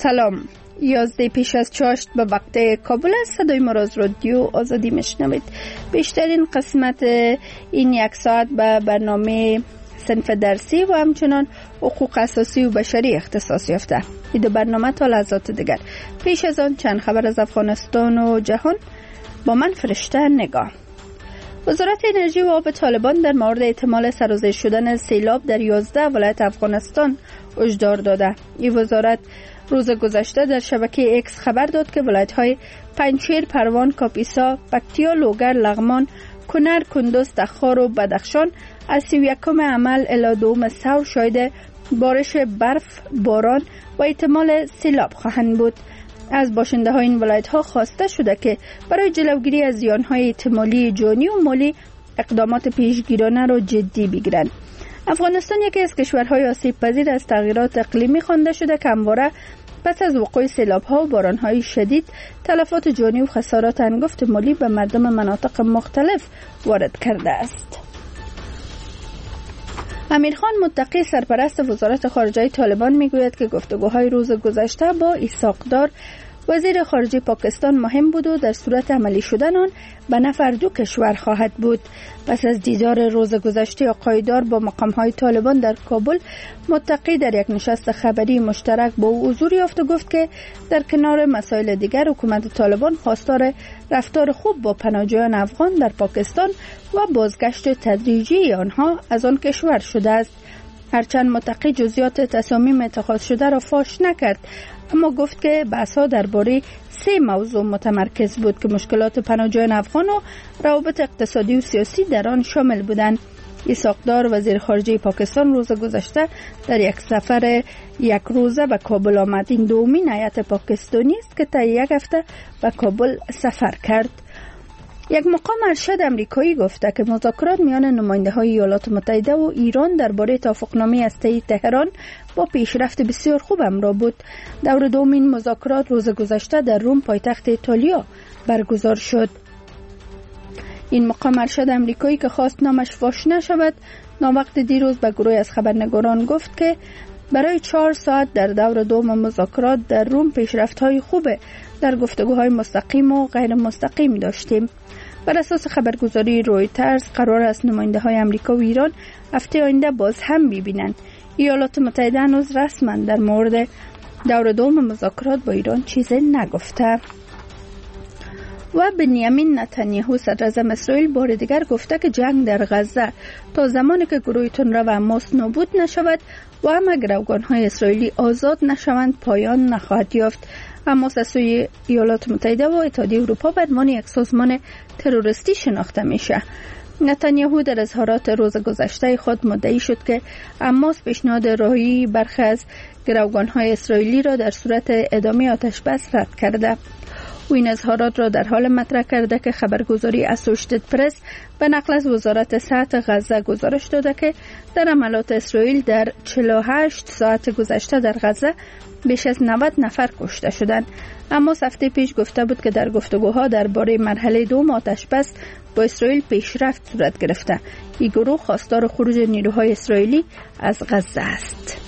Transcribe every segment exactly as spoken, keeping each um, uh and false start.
سلام. یازده پیش از چاشت به وقت کابل است. صدای ما را از رادیو آزادی میشنوید. بیشترین قسمت این یک ساعت به برنامه صنف درسی و همچنان حقوق اساسی و بشری اختصاص یافته. این دو برنامه تا لحظات دیگر. پیش از آن چند خبر از افغانستان و جهان با من فرشته نگاه. وزارت انرژی و آب طالبان در مورد احتمال سرازیر شدن سیلاب در یازده ولایت افغانستان هشدار داده. این وزارت روز گذشته در شبکه اکس خبر داد که ولایت‌های پنجشیر، پروان، کاپیسا، پکتیا، لوگر، لغمان، کنر، کندوز، تخار و بدخشان از سی و یکم عمل الی دوم ثور شاهد بارش برف، باران و احتمال سیلاب خواهند بود. از باشنده های این ولایت ها خواسته شده که برای جلوگیری از زیان های احتمالی جانی و مالی اقدامات پیشگیرانه را جدی بگیرند. افغانستان یکی از کشورهای آسیب پذیر از تغییرات اقلیمی خوانده شده که همواره پس از وقوع سیلاب ها و باران های شدید تلفات جانی و خسارات هنگفت مالی به مردم مناطق مختلف وارد کرده است. امیرخان متقی سرپرست وزارت خارجه طالبان میگوید که گفتگوهای روز گذشته با اسحاق دار وزیر خارجه پاکستان مهم بود و در صورت عملی شدن آن به نفع دو کشور خواهد بود. پس از دیدار روز گذشته آقای دار با مقام‌های طالبان در کابل، متقی در یک نشست خبری مشترک با او حضور یافت و گفت که در کنار مسائل دیگر حکومت طالبان خواستار رفتار خوب با پناهجویان افغان در پاکستان و بازگشت تدریجی آنها از آن کشور شده است. هرچند متقی جزئیات تصامیم اتخاذ شده را فاش نکرد، اما گفت که بحث‌ها درباره سه موضوع متمرکز بود که مشکلات پناهجویان افغان و روابط اقتصادی و سیاسی در آن شامل بودند. اسحاق دار وزیر خارجه پاکستان روز گذشته در یک سفر یک روزه به کابل آمد. این دومین هیئت پاکستانی است که تا یک هفته به کابل سفر کرد. یک مقام ارشد امریکایی گفته که مذاکرات میان نماینده‌های ایالات متحده و ایران درباره توافقنامه هسته‌ای تهران با پیشرفت بسیار خوب همراه بود. دور دوم این مذاکرات روز گذشته در روم پایتخت ایتالیا برگزار شد. این مقام ارشد امریکایی که خواست نامش فاش نشود، ناوقت دیروز به گروه از خبرنگاران گفت که برای چهار ساعت در دور دوم مذاکرات در روم پیشرفت‌های خوبه در گفتگوهای مستقیم و غیر مستقیم داشتیم. بر اساس خبرگزاری رویترز قرار است نماینده‌های آمریکا و ایران هفته آینده باز هم ببینند. ایالات متحده هنوز رسما در مورد دور دوم مذاکرات با ایران چیزی نگفته. و بنیامین نتانیاهو صدراعظم اسرائیل بار دیگر گفته که جنگ در غزه تا زمانی که گروه تندرو و حماس نابود نشود و همه گروگان‌های اسرائیلی آزاد نشوند پایان نخواهد یافت. حماس از سوی ایالات متحده و اتحادیه اروپا به عنوان یک سازمان تروریستی شناخته میشه. نتانیاهو در اظهارات روز گذشته خود مدعی شد که حماس پیشنهاد رهایی برخی از گروگان‌های اسرائیلی را در صورت ادامه آتش بس رد کرده. او این اظهارات را در حال مطرح کرده که خبرگزاری اسوشیتد پرس به نقل از وزارت صحت غزه گزارش داده که در حملات اسرائیل در چهل و هشت ساعت گذشته در غزه بیش از نود نفر کشته شدند. اما هفته پیش گفته بود که در گفتگوها درباره مرحله دوم آتش بس با اسرائیل پیشرفت صورت گرفته. این گروه خواستار خروج نیروهای اسرائیلی از غزه است.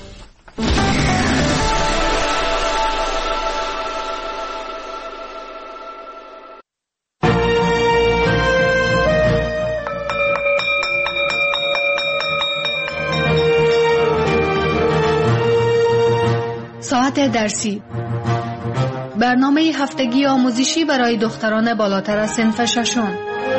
ساعت درسی، برنامه هفتگی آموزشی برای دختران بالاتر از صنف ششم.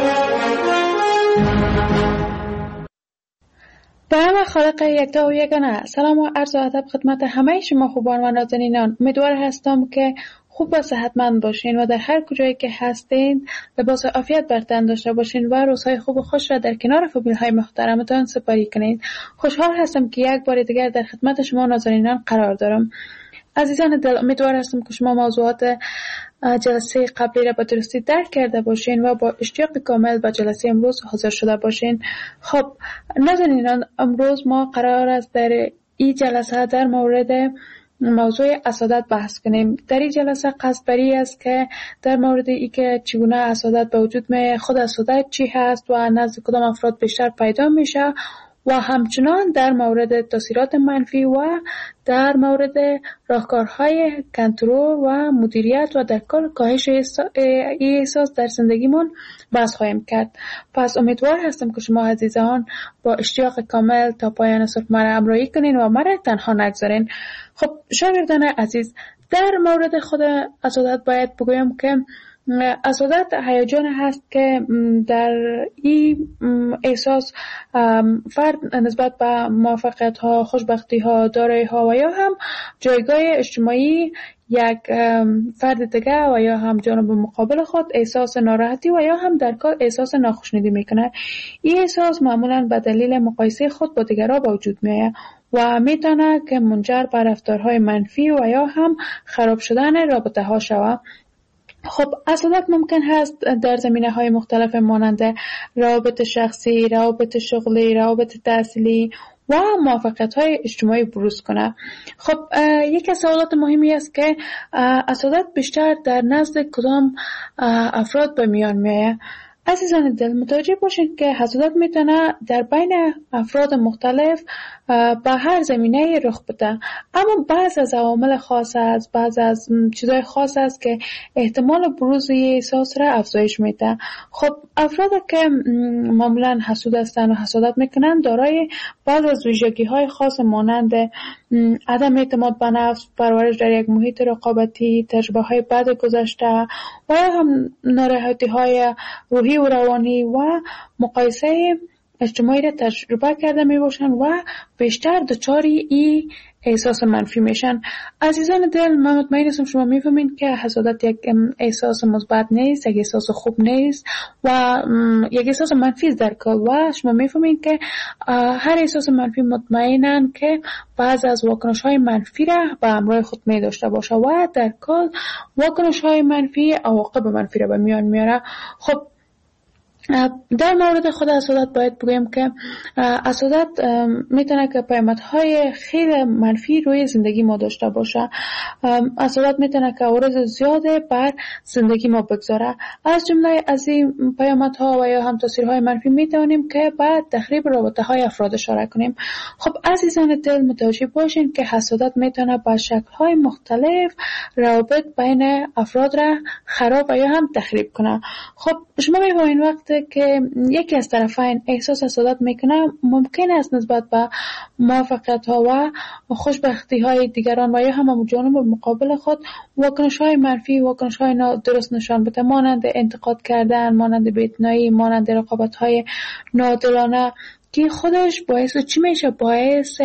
به نام خالق یکتا و یگانه. سلام و عرض و ادب خدمت همه شما خوبان و نازنینان. امیدوار هستم که خوب و صحتمند باشین و در هر کجایی که هستین لباس عافیت بر تن داشته باشین و روزهای خوب و خوش را در کنار فامیل‌های محترمتان سپری کنین. خوشحال هستم که یک بار دیگر در خدمت شما نازنینان قرار دارم. عزیزان دل، امیدوار هستم که شما موضوعات جلسه قبلی را به درستی درک کرده باشین و با اشتیاق کامل به جلسه امروز حاضر شده باشین. خب نازنینان، امروز ما قرار است در این جلسه در مورد موضوع حسادت بحث کنیم. در این جلسه قصد بری است که در مورد ای که چگونه حسادت به وجود می، خود حسادت چی هست و نزد کدام افراد بیشتر پیدا میشه و همچنان در مورد تاثیرات منفی و در مورد راهکارهای کنترل و مدیریت و در کل کاهش این احساس در زندگیمون بحث خواهیم کرد. پس امیدوار هستم که شما عزیزان با اشتیاق کامل تا پایان صبح مرا همراهی کنین و مرا تنها نگذارین. خب شاگردان عزیز، در مورد خود حسادت باید بگویم که حسادت هیجان هست که در این احساس فرد نسبت به موفقیت ها، خوشبختی ها، دارایی ها و یا هم جایگاه اجتماعی یک فرد دیگه و یا هم جانب مقابل خود احساس ناراحتی و یا هم در کار احساس ناخوشنودی میکنه. این احساس معمولا به دلیل مقایسه خود با دیگران به وجود میاد و میتونه که منجر به رفتارهای منفی و یا هم خراب شدن رابطه ها شود. خب حسادت ممکن هست در زمینه های مختلف مانند روابط شخصی، روابط شغلی، روابط تحصیلی و موفقیت های اجتماعی بروز کنه. خب یکی از سوالات مهمی است که حسادت بیشتر در نزد کدام افراد به میان میاد. عزیزان دل، متوجه باشید که حسادت میتونه در بین افراد مختلف به هر زمینه رخ بده، اما بعض از عوامل خاص است، بعض از چیزای خاص است که احتمال بروز این احساس را افزایش میده. خب افرادی که معمولا حسود هستند و حسادت میکنند دارای بعض از ویژگی‌های خاص مانند عدم اعتماد به نفس، پرورش در یک محیط رقابتی، تجربه‌های بد گذشته و هم ناراحتی‌های روحی و روانی و مقایسه اجتماعی را تجربه کرده می باشند و بیشتر دچاری این احساس منفی میشن. عزیزان دل، من مطمئن هستم شما میفهمین که حسادت یک احساس مثبت نیست، یک احساس خوب نیست و یک احساس منفی است در کل و شما میفهمین که هر احساس منفی مطمئنن که بعض از واکنش های منفی را به همراه خود می داشته باشه و در کل واکنش های منفی عواقب منفی را به میان میاره. خب در مورد خود حسادت باید بگویم که حسادت میتونه که پیامدهای خیلی منفی روی زندگی ما داشته باشه. حسادت میتونه که عوارض زیاده بر زندگی ما بگذاره. از جمله از این پیامدها و یا هم تاثیرهای منفی میتونیم که بعد تخریب رابطه های افراد اشاره کنیم. خب عزیزان دل، متوجه باشین که حسادت میتونه با شکل‌های مختلف روابط بین افراد را خراب و یا هم تخریب کنه. خب شما می‌بینید وقتی که یکی از طرفین احساس حسادت میکنه ممکن است نسبت به موفقیت ها و خوشبختی های دیگران و یا هم جانب مقابل خود واکنش های منفی، واکنش های نادرست نشان بده، مانند انتقاد کردن، مانند بی‌اعتنایی، مانند رقابت های ناعادلانه که خودش باعث چی میشه؟ باعث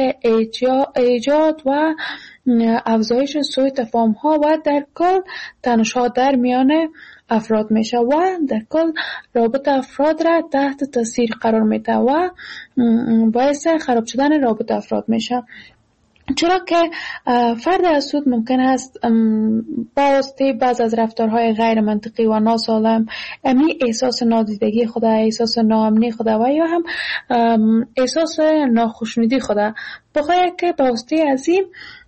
ایجاد و افزایش سوء تفاهم ها و در کل تنش‌ها در میان افراد میشه و در کل رابطه افراد را تحت تاثیر قرار میده و باعث خراب شدن رابطه افراد میشه. چرا که فرد حسود ممکن است با واسطه بعض از رفتارهای غیر منطقی و ناسالم امی احساس نادیدگی خود، احساس ناامنی خود و یا هم احساس ناخوشنودی خود بخواهد که با واسطه از این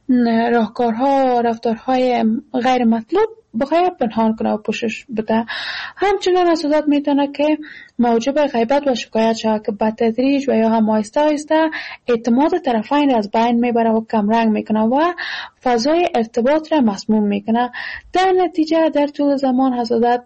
راهکارها رفتارهای غیر مطلوب بخواهد پنهان کنه و پوشش بده. همچنان حسادت میتونه که موجب غیبت و شکایت شود که به تدریج و یا هم آهسته آهسته اعتماد طرفین را از بین میبره و کمرنگ میکنه و فضای ارتباط را مسموم میکنه. در نتیجه در طول زمان حسادت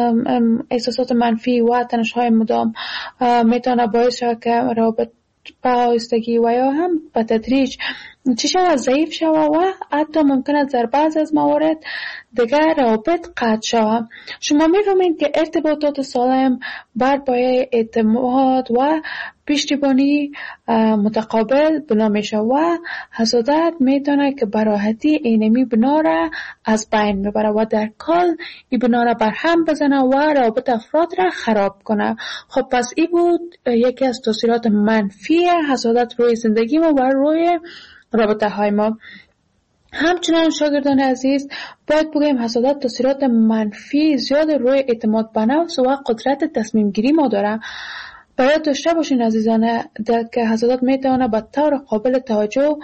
احساسات منفی و تنش‌های مدام میتونه باعث شود که روابط به آهستگی و یا هم به تدریج چی شود؟ ضعیف شود و حتی ممکن است در بعض از موارد دیگر روابط قطع شود. شما می‌فهمید که ارتباطات سالم بر پایه اعتماد و پشتیبانی متقابل بنا میشه و حسادت میتونه که به راحتی اینمی بنا را از بین میبره و در کل این بنا را برهم بزنه و روابط افراد را خراب کنه. خب پس این بود یکی از تاثیرات منفی حسادت روی زندگی ما و روی رابطه های ما. همچنان شاگردان عزیز باید بگویم حسادت تاثیرات منفی زیاد روی اعتماد به نفس و قدرت تصمیم گیری ما داره. باید داشته باشین عزیزان که حسادت میتونه به طور قابل توجه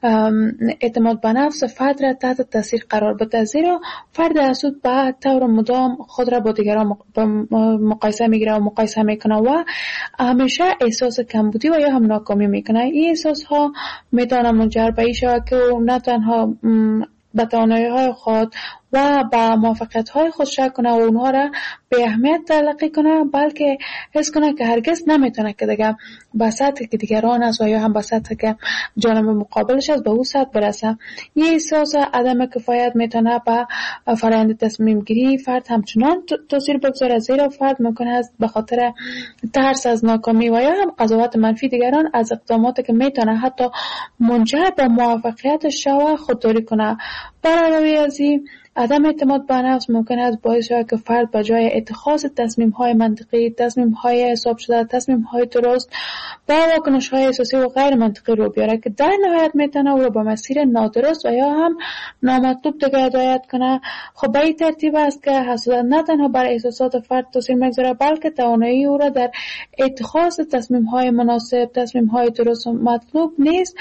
اعتماد به نفس فرد را تحت تاثیر قرار بده، زیرا فرد حسود به طور مدام خود را با دیگران مقایسه میگیره و مقایسه میکنه و همیشه احساس کمبودی و یا هم ناکامی میکنه. این احساس ها میتونه منجر به این شود که نه تنها به توانایی‌های خود و به موفقیت‌های خود شک کنه و اونها را به اهمیت تلقی کنه، بلکه حس کنه که هرگز نمیتونه که دیگه به سطحی که دیگران است و یا هم به سطحی که جانب مقابلش است به اون سطح برسه. این احساس عدم کفایت میتونه به فرآیند تصمیم گیری فرد همچنان تاثیر بگذاره، زیرا فرد ممکن است به خاطر ترس از ناکامی و یا هم قضاوت منفی دیگران از اقداماتی که میتونه حتی منجر به موفقیتش شود خودداری کنه. برای از این عدم اعتماد به نفس ممکن است باعث شود که فرد به جای اتخاذ تصمیم‌های منطقی، تصمیم‌های حساب شده، تصمیم‌های درست با واکنش‌های احساسی و غیر منطقی رو بیاره که در نهایت میتونه او را به مسیر نادرست و یا هم نامطلوب دیگه هدایت کنه. خب به این ترتیب است که حسادت نه تنها بر احساسات فرد تاثیر میگذاره، بلکه توانایی او را در اتخاذ تصمیم‌های مناسب، تصمیم‌های درست و مطلوب نیست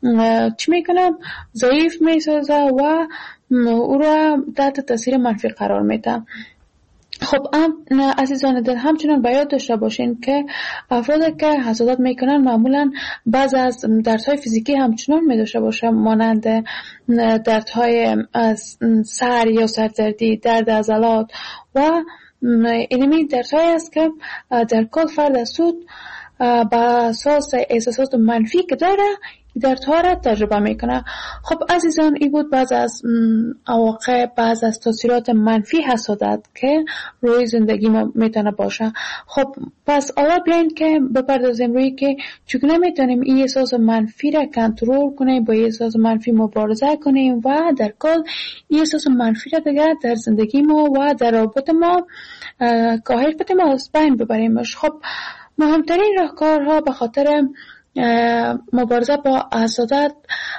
چی میکنه؟ ضعیف میسازه و او را تحت تاثیر منفی قرار میده. خب عزیزان دل، همچنان باید داشته باشین که افرادی که حسادت میکنن معمولا بعض از دردهای فیزیکی همچنان میداشته باشه، مانند دردهای سر یا سردردی، درد عضلات و اینمی دردهایی است که در کل فرد حسود به اساس احساسات منفی که داره دردها را تجربه میکنه. خب عزیزان، این بود بعض از واقع بعض از تاثیرات منفی حسادت که روی زندگی ما میتونه باشه. خب پس حالا بیاین که بپردازیم روی که چگونه میتونیم این احساس منفی را کنترل کنیم، با این احساس منفی مبارزه کنیم و در کل این احساس منفی را دیگه در زندگی ما و در رابطه ما کاهش بدیم و از بین ببریمش. خب مهمترین راهکارها به خاطر مبارزه با حسادت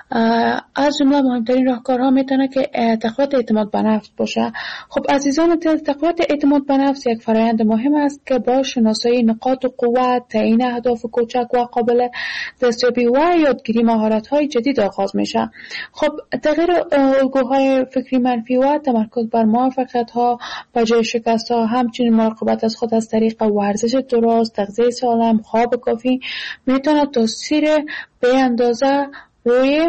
از جمله مهمترین راهکارها میتونه که تقویت اعتماد به نفس باشه. خب عزیزان دل، تقویت اعتماد به نفس یک فرآیند مهم است که با شناسایی نقاط قوت، تعیین اهداف کوچک و قابل دستیابی و یادگیری مهارت‌های جدید آغاز میشه. خب تغییر الگوهای فکری منفی و تمرکز بر موفقیت‌ها به جای شکست‌ها، همچنین مراقبت از خود از طریق ورزش درست، تغذیه سالم، خواب کافی میتونه تاثیر به اندازه روی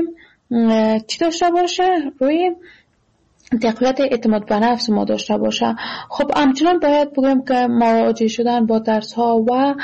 چی داشته باشه؟ روی تقویت اعتماد به نفس ما داشته باشه. خب همچنان باید بگم که مواجه شدن با ترس ها و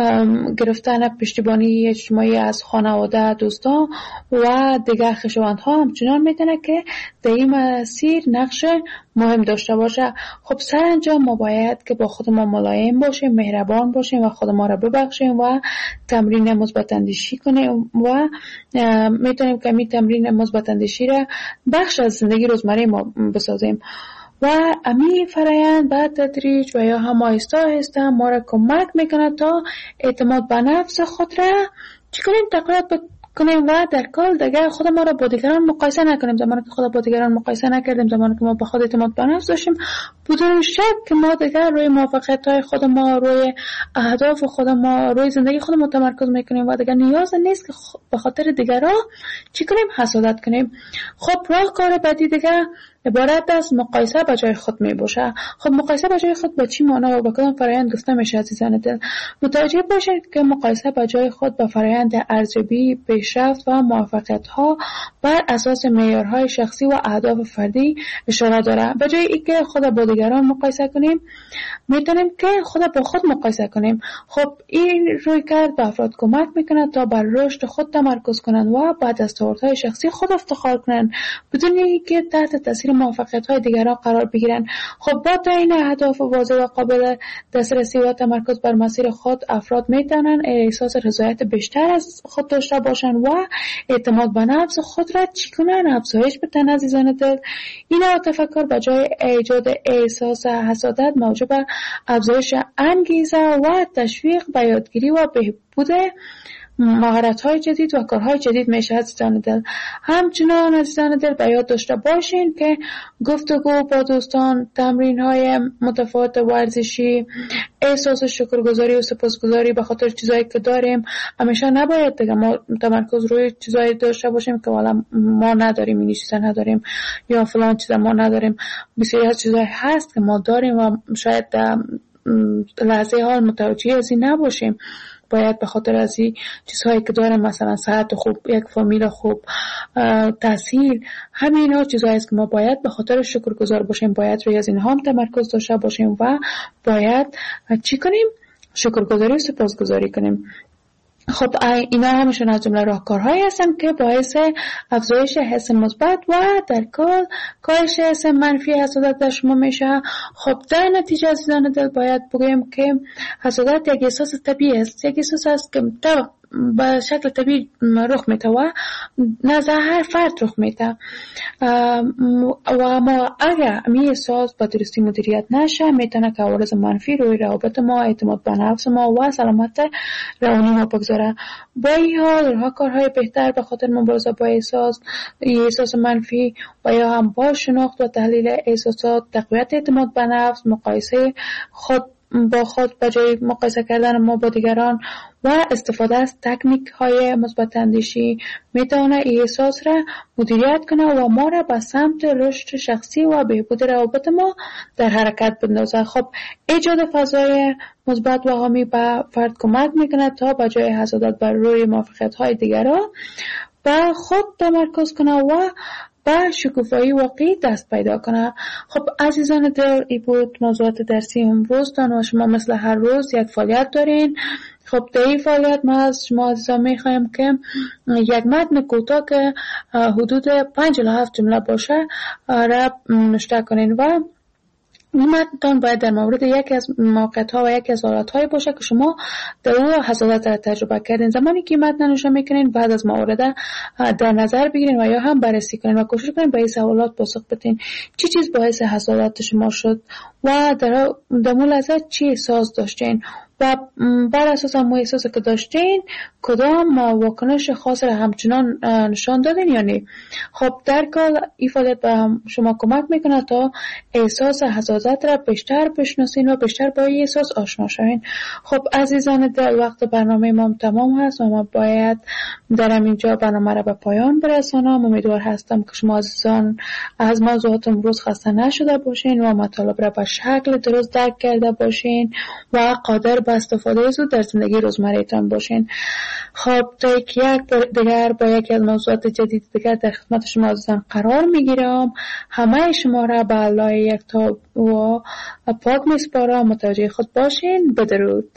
گرفتن پشتیبانی اجتماعی از خانواده، دوستان و دیگر خویشاوندها همچنان میتونه که در این مسیر نقش مهم داشته باشه. خب سرانجام ما باید که با خود ما ملایم باشیم، مهربان باشیم و خود ما را ببخشیم و تمرین مثبت اندیشی کنیم و میتونیم که می تمرین مثبت اندیشی را بخش از زندگی روزمره ما بسازیم و امی فرآیند بعد تدریج و یا هم آهسته آهسته ما را کمک میکنه تا اعتماد به نفس خود را چی کنیم؟ تقویت کنیم و در کل دیگه خود ما را با دیگران مقایسه نکنیم. زمانی که خود با دیگران مقایسه نکردیم، زمانی که ما با خود اعتماد به نفس داشتیم، بدون شک که ما دیگه روی موفقیت‌های خود ما، روی اهداف خود ما، روی زندگی خود ما تمرکز میکنیم و دیگه نیاز نیست که به خاطر دیگران چی کنیم؟ حسادت کنیم. خب راهکار بعدی دیگه عبارت از مقایسه با جای خود می باشه. خب مقایسه با جای خود با چی معنا و با کدام فرآیند گفته میشه عزیزان دل؟ متوجه باشید که مقایسه با جای خود با فرآیند ارزیابی، پیشرفت و موفقیت ها بر اساس معیارهای شخصی و اهداف فردی اشاره داره. به جای اینکه خود با دیگران مقایسه کنیم، میتونیم که خود با خود مقایسه کنیم. خب این رویکرد به افراد کمک میکنه تا بر رشد خود تمرکز کنند و بعد از دستاوردهای شخصی خود افتخار کنند بدون اینکه تحت تاثیر موفقیت‌های دیگران قرار بگیرند. خب با تعیین اهداف واضح و قابل دسترسی و تمرکز بر مسیر خود، افراد میتونن احساس رضایت بیشتر از خود داشته باشند و اعتماد به نفس خود را چی کنن؟ افزایش بدن عزیزان دل. این تفکر به جای ایجاد احساس حسادت موجب افزایش انگیزه و تشویق به یادگیری و بهبود مهارت‌های جدید و کارهای جدید میشه عزیزان دل. همچنان عزیزان دل به یاد داشته باشین که گفتگو با دوستان، تمرین‌های متفاوت ورزشی، احساس شکرگزاری و سپاسگزاری به خاطر چیزایی که داریم، همیشه نباید دیگه ما تمرکز روی چیزایی داشته باشیم که والا ما نداریم، این چیزا نداریم یا فلان چیزا ما نداریم. بسیاری از چیزایی هست که ما داریم و شاید لحظه حال متوجه از این نباشیم. باید به خاطر از این چیزهایی که داریم، مثلا صحت خوب، یک فامیل خوب، تحصیل، همین ها چیزهایی است که ما باید به خاطر شکرگزار باشیم، باید روی از اینها هم تمرکز داشته باشیم و باید چی کنیم؟ شکرگزاری و سپاسگزاری کنیم. خب اینا همشون از جمله راهکارهایی هستن که باعث افزایش حس مثبت و در کل کاهش حس منفی حسادت در شما میشه. خب در نتیجه عزیزان دل باید بگویم که حسادت یک احساس طبیعی است، یک احساس است که به شکل طبیعی رخ میده و نزد هر فرد رخ میده و اما اگر این احساس با درستی مدیریت نشه میتونه که عوارض منفی روی روابط ما، اعتماد به نفس ما و سلامت روانی ما بگذاره. با این حال راه کارهای بهتر به خاطر مبارزه با احساس احساس منفی و یا هم با شناخت و تحلیل احساسات، تقویت اعتماد به نفس، مقایسه خود با خود به جای مقایسه کردن ما با دیگران و استفاده از تکنیک های مثبت اندیشی میتونه این احساس را مدیریت کنه و ما را به سمت رشد شخصی و بهبود روابط ما در حرکت بندازه. خب ایجاد فضای مثبت و حامی به فرد کمک میکنه تا به جای حسادت بر روی موفقیت های دیگران به خود تمرکز کنه و با شکوفایی واقعی دست پیدا کنه. خب عزیزان دل، این بود موضوعات درسی امروزتان و شما مثل هر روز یک فعالیت دارین. خب در این فعالیت ما از شما عزیزان میخوایم که یک متن کوتاه که حدود پنج الی هفت جمله باشه را نوشته کنین و این متن باید در مورد یکی از موقعیت‌ها و یکی از حالت‌های باشه که شما در اون حسادت را تجربه کردین. زمانی که متن نوشته میکنین بعد از مورد در نظر بگیرین و یا هم بررسی کنین و کوشش کنین به این سوالات پاسخ بدین. چی چیز باعث حسادت شما شد و در در اون لحظه چی احساس داشتین و بر اساس همون احساسی که داشتین کدام واکنش خاص را همچنان نشان دادین یا نه. خب در کل این فعالیت به شما کمک میکنه تا احساس حسادت را بیشتر بشناسین و بیشتر با این احساس آشنا شوین. خب عزیزان دل، وقت برنامه ما تمام هست و ما باید در اینجا برنامه را به پایان برسانم. امیدوار هستم که شما عزیزان از موضوعات امروز خسته نشده باشین و مطالب را به شکل درست درک کرده باشین و قادر به استفاده زود در زندگی روزمره‌تان باشین. خب تا یک دیگر با یکی از موضوعات جدید دیگر در خدمت شما عزیزان قرار میگیرم. همه شما را به الله یکتا و پاک میسپارم. متوجه خود باشین. بدرود.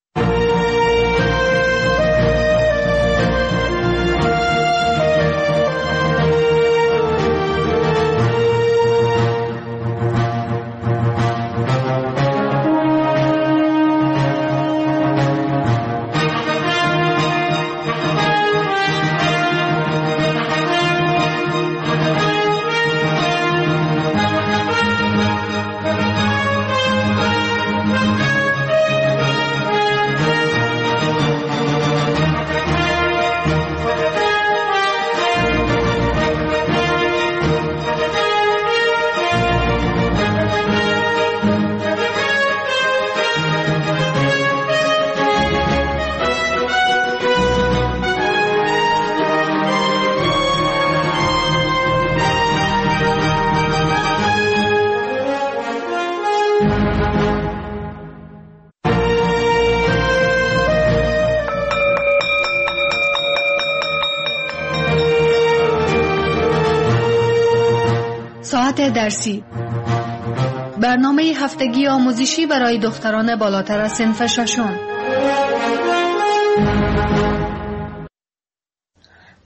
ساعت درسی، برنامه هفتگی آموزشی برای دختران بالاتر از صنف ششم. سلام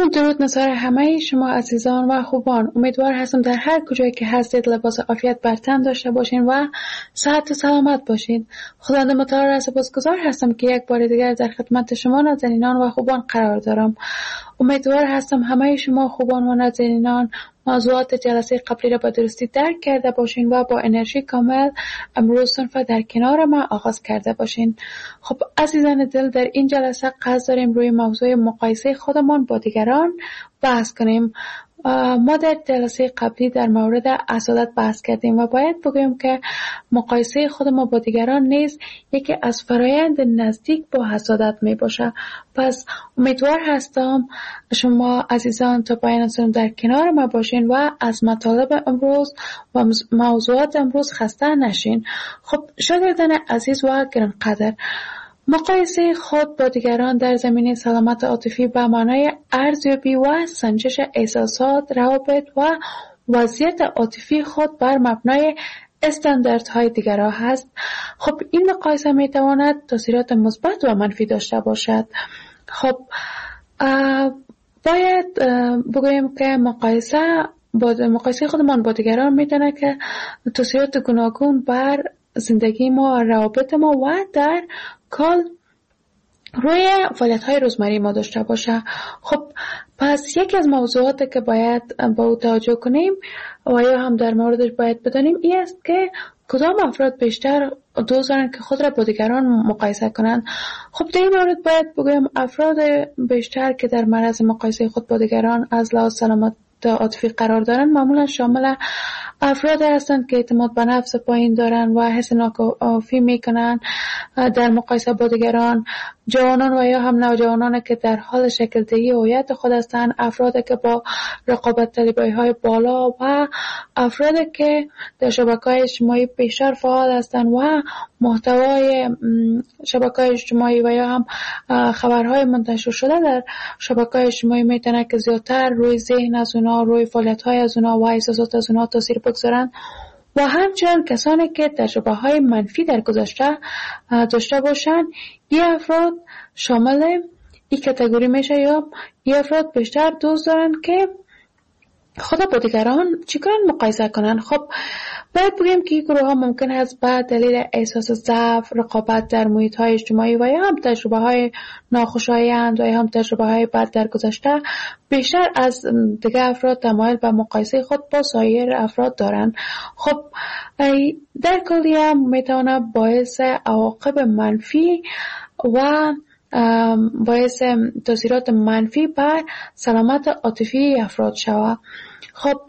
درود نثار همه شما عزیزان و خوبان. امیدوار هستم در هر کجایی که هستید لباس عافیت بر تن داشته باشین و صحت و سلامت باشین. خداوند متعال را سپاسگزار هستم که یک بار دیگر در خدمت شما نازنینان و خوبان قرار دارم. امیدوار هستم همه شما خوبان و نازنینان موضوعات جلسه قبلی را به درستی درک کرده باشین و با انرژی کامل امروز صنف در کنار ما آغاز کرده باشین. خب عزیزان دل، در این جلسه قصد داریم روی موضوع مقایسه خودمان با دیگران بحث کنیم. ما در جلسه قبلی در مورد حسادت بحث کردیم و باید بگویم که مقایسه خود ما با دیگران نیز یکی از فرایند نزدیک با حسادت می باشه. پس امیدوار هستم شما عزیزان تا پایان سنم در کنار ما باشین و از مطالب امروز و موضوعات امروز خسته نشین. خب شاگردان عزیز و گرانقدر، مقایسه خود با دیگران در زمینه سلامت عاطفی به معنای ارزیابی و سنجش احساسات، روابط و وضعیت عاطفی خود بر مبنای استانداردهای دیگران هست. خب این مقایسه می تواند تاثیرات مثبت و منفی داشته باشد. خب باید بگویم که مقایسه با مقایسه خودمان با دیگران میتونه که تاثیرات گوناگون بر زندگی ما و روابط ما و در کل روی فعالیت‌های روزمره ما داشته باشه. خب پس یکی از موضوعاتی که باید با او توجه کنیم و یا هم در موردش باید بدانیم این است که کدام افراد بیشتر دوست دارن که خود را با دیگران مقایسه کنند. خب در این مورد باید بگویم افراد بیشتر که در معرض مقایسه خود با دیگران از لحاظ سلامت عاطفی قرار دارن معمولا شامل افراد هستند که اعتماد به نفس پایین دارن و حس ناکافی میکنن در مقایسه با دیگران، جوانان و یا هم نوجوانان که در حال شکل دهی هویت خود هستند، افراد که با رقابت طلبی های بالا و افراد که در شبکه‌های اجتماعی بیشتر فعال هستند و محتوای شبکه‌های اجتماعی و یا هم خبرهای منتشر شده در شبکه‌های اجتماعی میتونه که زیادتر روی ذهن از اونا، روی فعالیت‌های از اونا و احساسات از اونا تاثیر بگذارن و همچنین کسانی که تجربه‌های منفی در گذشته داشته باشند. این افراد شامل این کاتگوری میشه یا این افراد بیشتر دوست دارن که خود با دیگران چیکار مقایسه کنن. خب باید بگیم که این گروه ها ممکن است به دلیل احساس ضعف، رقابت در محیط های اجتماعی و یا هم تجربه های ناخوشایند و یا هم تجربه های بد در گذشته بیشتر از دیگر افراد تمایل به مقایسه خود با سایر افراد دارند. خب در کلی هم میتونه باعث عواقب منفی و باعث تاثیرات منفی بر سلامت عاطفی افراد شود. خب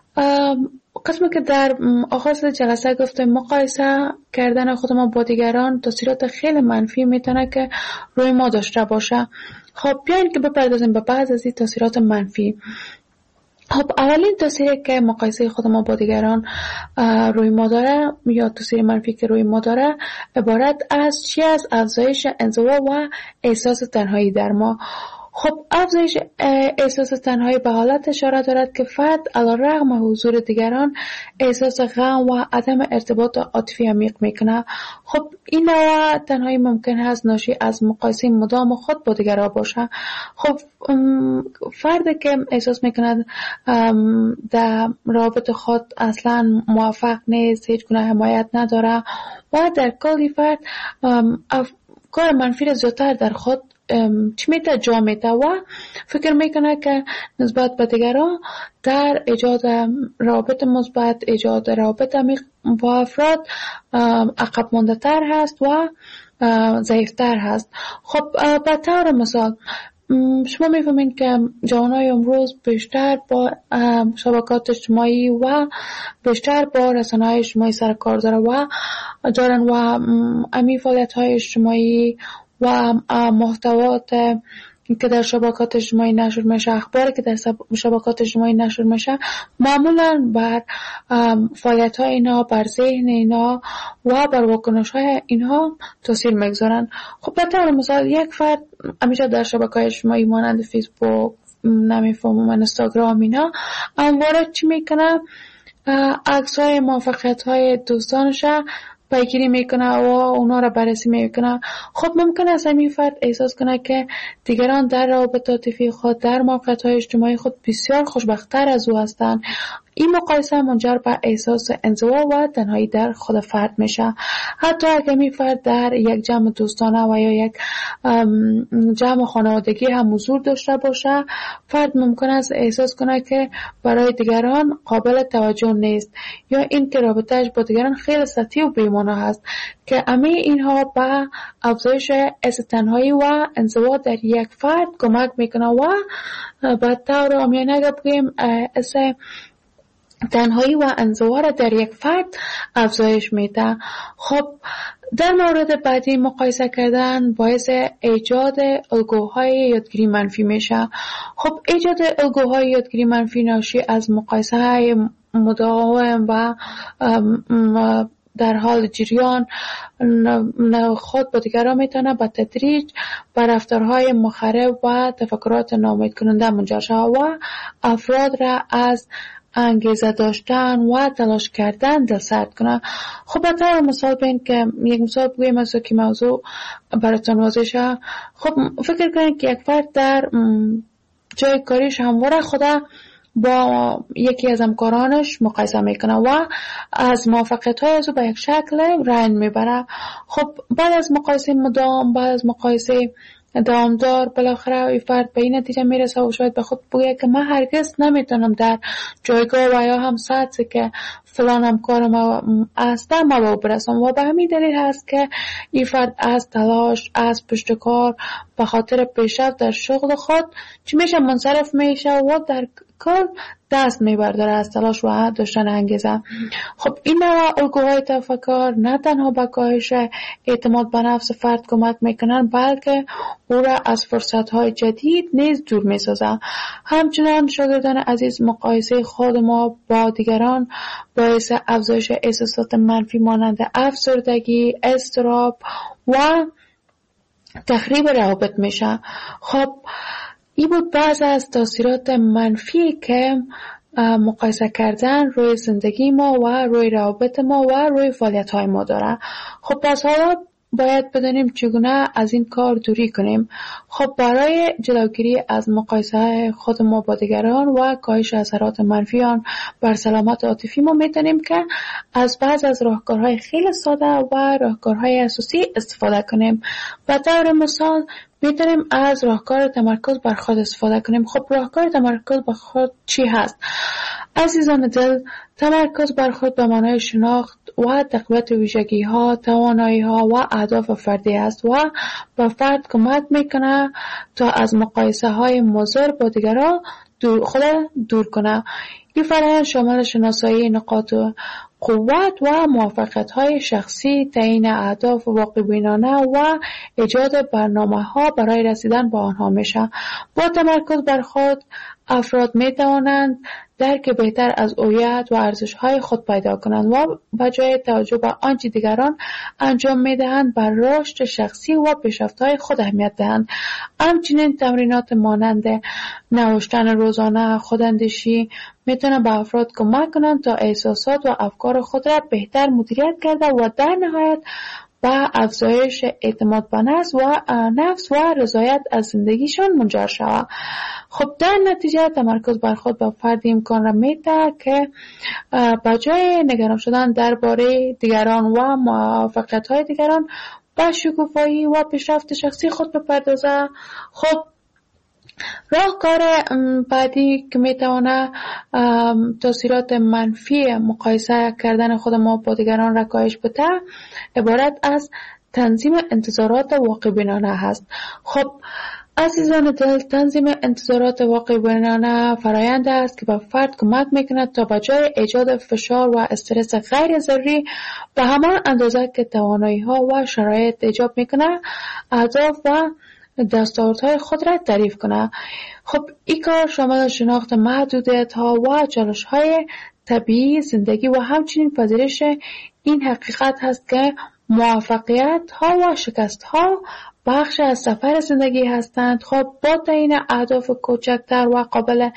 قسمی که در آغاز جلسه گفتم مقایسه کردن خود ما با دیگران تاثیرات خیلی منفی میتونه که روی ما داشته باشه. خب بیاین که بپردازیم به بعض از این تاثیرات منفی. خب اولین تاثیری که مقایسه خود ما با دیگران روی ما داره یا تاثیر منفی که روی ما داره عبارت از چی؟ از افزایش انزوا و احساس تنهایی در ما. خب افزایش احساس تنهایی به حالت اشاره دارد که فرد علیرغم حضور دیگران احساس غم و عدم ارتباط عاطفی عمیق میکنه. خب این نوع تنهایی ممکن است ناشی از مقایسه مدام خود با دیگران باشه. خب فردی که احساس میکند در رابطه خود اصلا موفق نیست، هیچ گونه حمایت نداره و در کلی فرد افکار منفی را زیادتر در خود چی میته جا میته و فکر میکنه که نسبت به دیگران در ایجاد روابط مثبت، ایجاد روابط عمیق با افراد عقب مانده تر هست و ضعیفتر هست. خب به طور مثال شما میفهمین که جوانای امروز بیشتر با شبکات اجتماعی و بیشتر با رسانه‌های اجتماعی سر کار داره و دارن و امی فعالیت‌های اجتماعی و محتوات که در شبکات اجتماعی نشر میشه، اخباری که در شبکات اجتماعی نشر میشه معمولا بر فعالیت‌های اینا، بر ذهن اینا و بر واکنش‌های اینها تاثیر میگذارن. خب به طور مثال یک فرد همیشه در شبکه‌های اجتماعی مانند فیسبوک، نمیفهمم اینستاگرام اینا همواره چی میکنه؟ عکس‌های موفقیت‌های دوستانش پیگیری میکنه و اونا را بررسی میکنه. خب ممکن است همین فرد احساس کنه که دیگران در روابط عاطفی خود، در موقعیت‌های اجتماعی خود بسیار خوشبخت‌تر از او هستند. این مقایسه منجر به احساس انزوا و تنهایی در خود فرد میشه. حتی اگر می فرد در یک جمع دوستانه و یا یک جمع خانوادگی هم حضور داشته باشه، فرد ممکن است احساس کنه که برای دیگران قابل توجه نیست یا این که رابطهش با دیگران خیلی سطحی و بی‌معنی هست که همه اینها به افزایش احساس تنهایی و انزوا در یک فرد کمک میکنه و به طور عامیانه بگیم احساس تنهایی و انزوا را در یک فرد افزایش میده. خب در مورد بعدی مقایسه کردن باعث ایجاد الگوهای یادگیری منفی میشه. خب ایجاد الگوهای یادگیری منفی ناشی از مقایسه های مداوم و در حال جریان خود با دیگران میتونه به تدریج به رفتارهای مخرب و تفکرات ناامید کننده منجر شود و افراد را از انگیزه داشتن و تلاش کردن دلسرد کنه. خب به طور مثال بین که یک مثال بگویم از که موضوع براتون واضح شه. خب فکر کنید که یک فرد در جای کاریش همواره خدا با یکی از همکارانش مقایسه میکنه و از موفقیت‌های از او به یک شکل رنج میبره. خب بعد از مقایسه مدام، بعد از مقایسه دوامدار، بالاخره این فرد به این نتیجه میرسه و شاید به خود بگه که من هرگز نمیتونم در جایگاه و یا هم سطحی که فلان همکار ما هسته ما به او برسم و به همین دلیل هست که این فرد از تلاش، از پشتکار به خاطر پیشرفت در شغل خود چی میشه منصرف میشه و در کل دست میبرداره از تلاش و داشتن انگیزه. خب این نوع الگوهای تفکر نه تنها به کاهش اعتماد به نفس فرد کمک میکنن بلکه او را از فرصتهای جدید نیز دور میسازه. همچنان شاگردان عزیز مقایسه خود ما با دیگران باعث افزایش احساسات منفی مانند افسردگی، اضطراب و تخریب روابط میشه. خب این بود بعض از تاثیرات منفی که مقایسه کردن روی زندگی ما و روی روابط ما و روی فعالیت های ما داره. خب پس حالا باید بدانیم چگونه از این کار دوری کنیم. خب برای جلوگیری از مقایسه خود ما با دیگران و کاهش اثرات منفی آن بر سلامت عاطفی ما میتونیم که از بعض از راهکارهای خیلی ساده و راهکارهای اساسی استفاده کنیم. به طور مثال میتونیم از راهکار تمرکز بر خود استفاده کنیم. خب راهکار تمرکز بر خود چی هست؟ عزیزان دل، تمرکز بر خود به معنای شناخت و تقویت ویژگی ها، توانایی ها و اهداف فردی است و به فرد کمک میکنه تا از مقایسه های مضر با دیگران دور خود دور کنه. این فرآیند شامل شناسایی نقاط قوت و موفقیت‌های شخصی، تعیین اهداف واقع‌بینانه و ایجاد برنامه‌ها برای رسیدن به آنها میشه. با تمرکز بر خود افراد می‌توانند درک بهتر از هویت و ارزش‌های خود پیدا کنند و به جای توجه به آنچه دیگران انجام می‌دهند بر رشد شخصی و پیشرفت‌های خود اهمیت دهند. همچنین تمرینات مانند نوشتن روزانه، خوداندیشی میتونه به افراد کمک کنند تا احساسات و افکار خود را بهتر مدیریت کرده و در نهایت به افزایش اعتماد به نفس و نفس و رضایت از زندگیشان منجر شود. خب در نتیجه تمرکز بر خود به فرد امکان را میده که به جای نگران شدن درباره دیگران و موفقیت‌های دیگران به شکوفایی و پیشرفت شخصی خود بپردازه. خب راهکار بعدی که میتونه تاثیرات منفی مقایسه کردن خود ما با دیگران را کاهش بده عبارت از تنظیم انتظارات واقع بینانه هست. خب عزیزان دل، تنظیم انتظارات واقع بینانه فرآیند است که به فرد کمک میکند تا به جای ایجاد فشار و استرس غیر ضروری به همان اندازه که توانایی ها و شرایط ایجاب میکنه اهداف و دستاوردهای خود را تعریف کنه. خب این کار شامل شناخت محدودیت ها و چالش های طبیعی زندگی و همچنین پذیرش این حقیقت هست که موفقیت ها و شکست ها بخش از سفر زندگی هستند. خب با تعیین اهداف کوچکتر و قابل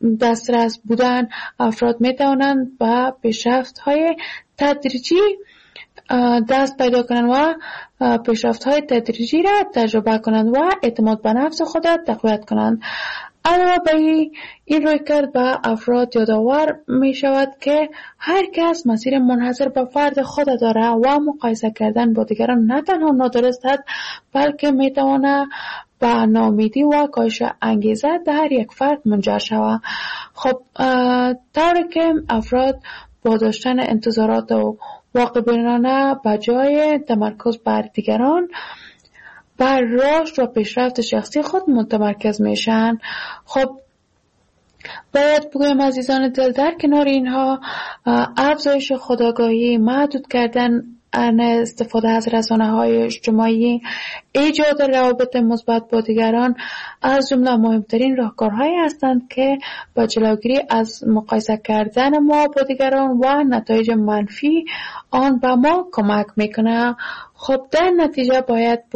دسترس بودن افراد می توانند با پیشرفت های تدریجی دست پیدا کنند و پیشرفت های تدریجی را تجربه کنند و اعتماد به نفس خود را تقویت کنند. علاوه بر این روی کرد به افراد یادآور می شود که هر کس مسیر منحصر به فرد خود داره و مقایسه کردن با دیگران نه تنها نادرست است بلکه می تواند به ناامیدی و کاهش انگیزه در هر یک فرد منجر شود. خب طوری که افراد با داشتن انتظارات و واقع بینانه به جای تمرکز بر دیگران بر رشد و پیشرفت شخصی خود متمرکز میشن. خب باید بگویم عزیزان دل، در کنار اینها افزایش خودآگاهی، محدود کردن استفاده از رسانه‌های اجتماعی، ایجاد روابط مثبت با دیگران از جمله مهمترین راهکارهایی هستند که با جلوگیری از مقایسه کردن ما با دیگران و نتایج منفی آن به ما کمک میکنه. خب در نتیجه باید